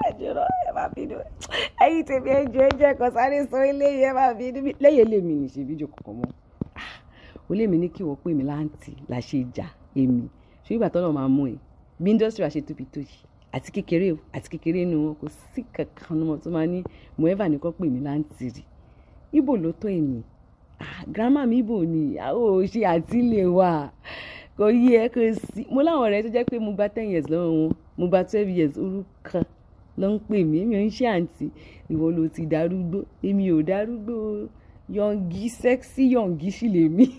àjọrò ẹ máa bínú ẹ̀yin tèmi ẹjọ́ ẹjẹ kan sáré sọ eléyìí ẹ máa bínú lẹ́yìn elémi ní ṣe fídíò kankan mọ́ ó lé mi ní kí wọ́n pè mí láǹtì la ṣe jà èmi ṣé ìgbà tọ́lọ̀ máa mú ẹ bí industry àṣẹ tóbi tó yìí àti kékeré inú wọn kò sí kankan ní wọn tó máa ní moeva nìkan pè mí láǹtì rí ibo ló tó èmi grandma mi ibo ni àwọn òṣè àti ilé wa kò yí ẹ kò sí mo láwọn ọ̀rẹ́ tó jẹ́ pé mo gba 10 years lọ́wọ́ wọn mo gba 12 years orúkọ ló ń pè mí èmi ò ń ṣe àǹtí ìwọ ló ti darúgbó èmi ò darúgbó yọǹgì sexy yọǹgì sì lè mí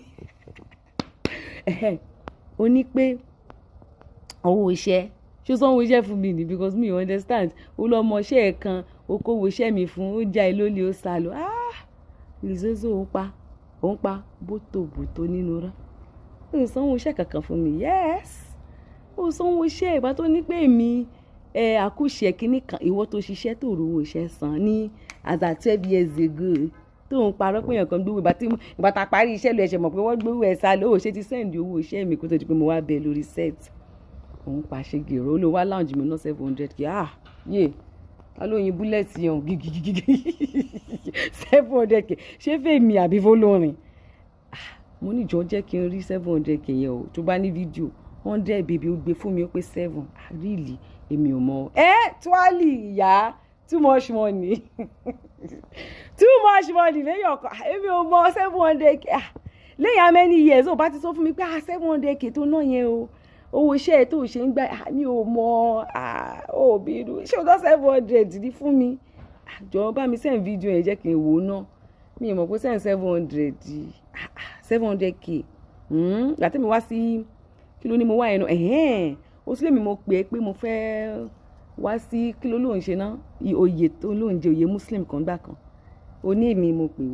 ó ní pé owó iṣẹ́ ṣó sanwó iṣẹ́ fún mi ni because me understand ó lọ mọ iṣẹ́ ẹ̀ kan ó kówó iṣẹ́ mi fún ó já ilé olè ó sá lọ ìlúzózó ó ń pa bótòbótò nínú rẹ̀ ó sanwó iṣẹ́ kankan fún mi yes ó sanwó iṣẹ́ ìbá tó ní pé mi àkúṣe kínní kan ìwọ tó ṣiṣẹ́ tó rówó iṣẹ́ san ní as at 12 years ago tó ń parọ́ pé èèyàn kan gbówó ìgbà tá a parí iṣẹ́ lọ ẹ̀ṣẹ̀ mọ̀ pé wọ́n gbówó ẹ̀ sá lọ ó ṣe ti send owó iṣẹ́ mi kó tó di pé mo wá bẹ lórí set òun pàṣẹ gèrò ó lọ wá lounge mi ná 700k yé alóyin búlẹ̀tì yẹn gígígígí 700k ṣé fèmí àbí fọlọ́rin mo ní jọ jẹ́ kí n rí 700k yẹn o tó bá ní fídíò 100 bèbí ó gbé fún mi ó pé 7 really èmi ò mọ tuwali ìyá too much money lẹ́yìn ọkọ̀ èmi ò mọ 700k lẹ́yìn how many years ó bá ti sọ fún mi pé 700k tó ná yẹn o owó iṣẹ́ tó ṣe ń gbà mi ò mọ òbí ṣé o tó 700 ní fún mi jọ̀ọ́ bá mi send fídíò yẹn jẹ́ kí n wò ó ná mi ò mọ̀ pé send 700k láti mi wá sí kí ló ní mo wá ẹnu ó sì lè mi mo pè é pé mo fẹ́ wá sí kí ló lóun ṣe ná oyè tó lóun jẹ oyè muslim kan gbà kan ó ní èmi mo pè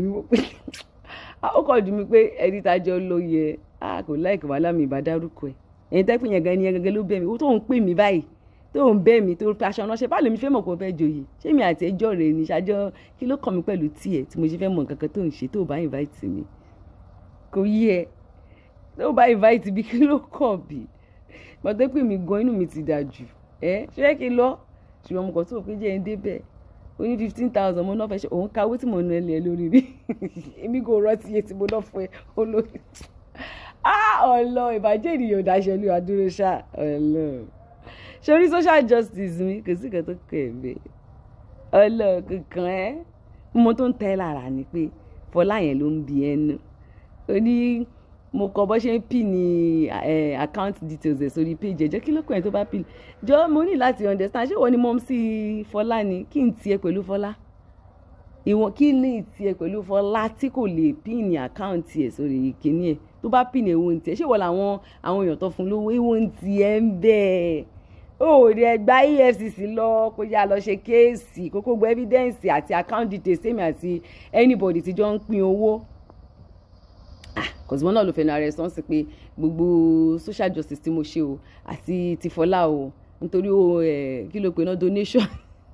ó kọ̀ dùn mí pé ẹni tá a jọ lóye kò láìkè wàhálà mi ìbá dárúkọ ẹ̀ ẹ̀yin tẹ́ pé yẹn gan ẹni yẹn gangan ló bẹ̀ mí ó tó ń pè mí báyìí tó ń bẹ̀ mí tó aṣọ ránṣẹ́ báwo lèmi fẹ́ mọ̀ pé ó fẹ́ joyè ṣé mi àti ẹjọ́ rẹ̀ ní ṣáájọ́ kí ló kàn mí pẹ̀lú tiẹ̀ tí mo ṣe fẹ́ mọ̀ nǹkan kan tó ń ṣe tó bá invite mi kò yí ẹ tó bá invite bí kí ló kàn bí gbọ́dọ̀ pé mi gan inú mi ti dà jù ṣé kí n lọ ṣùgbọ́n mo kàn tó pé jẹ́ ẹ débẹ̀ ó ní 15,000 mo náà fẹ́ ṣe òun kawé tí mo ná ẹ lórí rí èmi kò rántí iye tí mo náà fún ẹ olórí ọlọ ìbàjẹ́ ènìyàn ìdáṣẹ́lú adúró ṣá ọlọ sórí social justice mi kò sí kan tó kọ ẹ̀ bẹ́ẹ̀ ọlọ kankan mo tó ń tẹ́ lára ni pé Fọlá yẹn ló ń bi ẹnu ó ní mo kọ bó ṣe ń pì ní account details ẹ̀ sórí page ẹ̀jẹ̀ kí ló kàn ẹ́ tó bá pì jọ mo ní láti understand ṣé wọ́n ní mọ́ sí Fọlá ni kí n tiẹ̀ pẹ̀lú Fọlá ìwọ̀n kí ní tiẹ̀ pẹ̀lú Fọlá tí kò lè pì ní account ẹ̀ sórí ìkíní ẹ̀ tó bá pì ní ewu ń tiẹ̀ ṣé wọ́n làwọn èèyàn tó fún lówó ewu ń tiẹ̀ ń bẹ́ẹ̀ ó rí ẹgbà EFCC lọ kó yá lọ ṣe kéèsì kókó gbọ́ evidence àti account details tèmi àti anybody tí jọ ń pín owó kòsìmọ́ náà ló fẹ́ẹ́ náà rẹ̀ sọ́n sí pé gbogbo social justice tí mo ṣe o àti ti Fọlá o nítorí o kí ló pe náà donation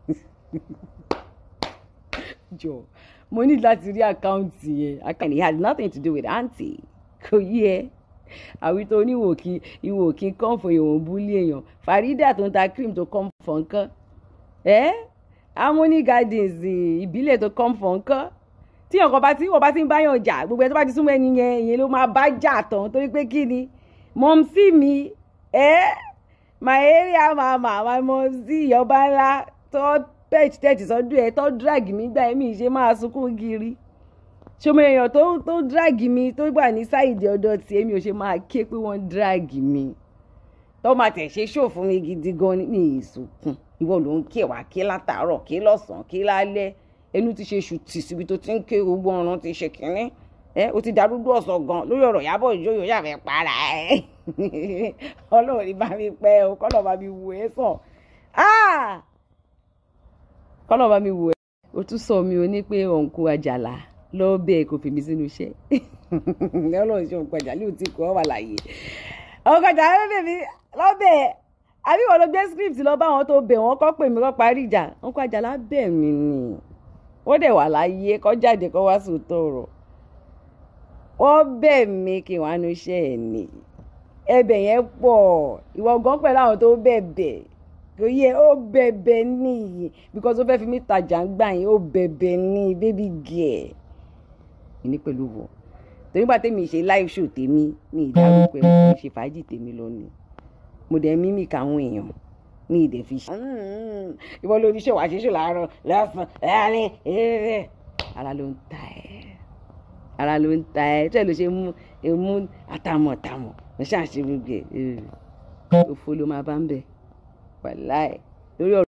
jọ mo ní láti rí àkáǹtì yẹn àkáǹtì it had nothing to do with aunty kò yí ẹ àwí tó ní ìwò kí kọ́ǹfọ̀ èèyàn búlé èèyàn Farida tó ń ta cream tó kọ́ǹfọ̀ nǹkan Harmony Gardens ìbílẹ̀ tó kọ́ǹfọ̀ nǹkan tí wọ́n bá ti ń báyàn jà gbogbo ẹ̀ tó bá ti súnmọ́ ẹni yẹn ìyẹn ló máa bá jà tán torí pé kí ni mọ̀mísí mi my area mama my mọ̀mísí ìyọba ńlá tó page 30 sọ́dún ẹ̀ tó drag mi gbà ẹ̀mí ṣe máa sunkún gírí ṣọmọ èèyàn tó drag mi tó gbà ní sáìdì ọ̀dọ̀ tí èmi ò ṣe máa ké pé wọ́n drag mi tó máa tẹ̀ ṣe ṣó fún mi gidi gan ní ìsùnkún ìwọ ló ń ké wá ké látàárọ̀ ké lọ́sàn-án ké lálẹ́ ẹnu ti ṣe ṣùtì síbi tó ti ń ké gbogbo ọ̀run ti ṣe kínní ó ti darúgbó ọ̀sán gan lórí ọ̀rọ̀ Ìyábọ̀ Òjó yóò yàfẹ́ para Ọlọ́run ní bá mi pẹ́ o kọ́lọ̀ bá mi wù ẹ́ sàn kọ́lọ̀ bá mi wù ẹ́ o tún sọ mi o ní pé òǹkù Àjàlá lọ́ọ́ bẹ́ẹ̀ kò fi mi sínú iṣẹ́ Ọlọ́run ṣe òǹkù Àjàlá ò tí kò wà láàyè òǹkù Àjàlá ló bẹ̀ mí lọ́ọ́ bẹ́ẹ̀ àbí wọ́n lọ gbé script lọ bá wọn tó bẹ̀ wọ́n kọ́ pè mí kọ́ parí ìjà òǹkù Àjàlá bẹ̀ mí ni wọ́n dẹ̀ wà láyé kọ́ jáde kọ́ wá sòótọ́ ọ̀rọ̀ wọ́n bẹ̀ mí kí wọ́n á nu iṣẹ́ ẹ̀ ní ẹ̀bẹ̀ yẹn pọ̀ ìwọ gan pẹ̀lú àwọn tó bẹ̀bẹ̀ kò yẹ ó bẹ̀bẹ̀ ní because ó fẹ́ fi mí tajà ń gbà yín ó bẹ̀bẹ̀ ní baby girl ní pẹ̀lú wọ̀ torí gbà tèmi ṣe live show tèmi ní ìdárúkọ ẹ̀ mo ṣe fàájì tèmi lọ ni mo dẹ̀ mímì káwọn èèyàn ní ìdẹ̀ fi ṣe ìwọ ló ní ṣèwà ṣíṣe láàárọ̀ lọ́sàn láàrin ara ló ń ta ẹ́ tẹ́ ló ṣe mú àtàmọ̀tàmọ̀ mo ṣàṣe gbogbo ẹ̀ òfo ló máa bá ń bẹ̀ wàláì lórí ọ̀rọ̀.